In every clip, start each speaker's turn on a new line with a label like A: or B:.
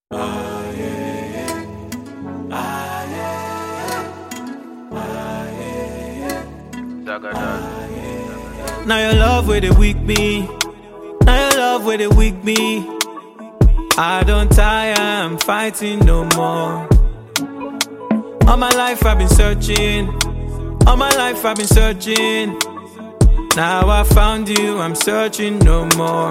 A: Now your love where they weak me. Now your love where they weak me. I don't tire, I'm fighting no more. All my life I've been searching. All my life I've been searching. Now I found you, I'm searching no more.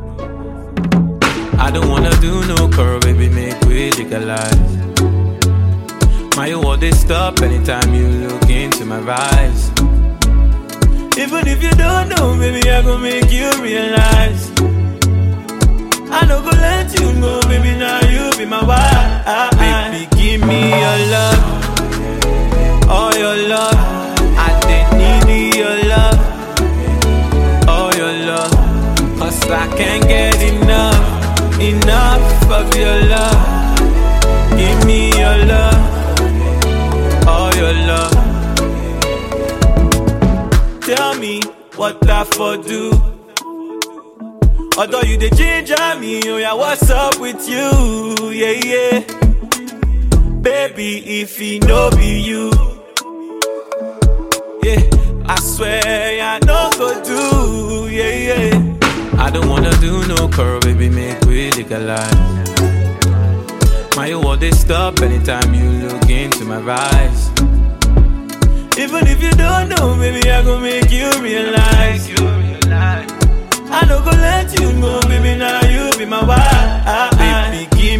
A: I don't wanna do no curl, baby, make we legalize. My world they stop anytime you look into my eyes. Even if you don't know, baby, I gon' make you realize. I don't go let you go, baby, now you be my wife. Baby, give me your love, all your love. I didn't need your love, all your love. Cause I can't get enough of your love. Give me your love, all your love. Tell me what I for do. Although you the ginger me, oh yeah, what's up with you? Yeah, yeah. Baby, if he no be you, yeah, I swear I no go do, yeah, yeah. I don't wanna do no curl, baby, make we legalize. My world they stop anytime you look into my eyes. Even if you don't know, baby, I gon' make you realize. I don't go let you go, baby, now you be my wife. Baby, give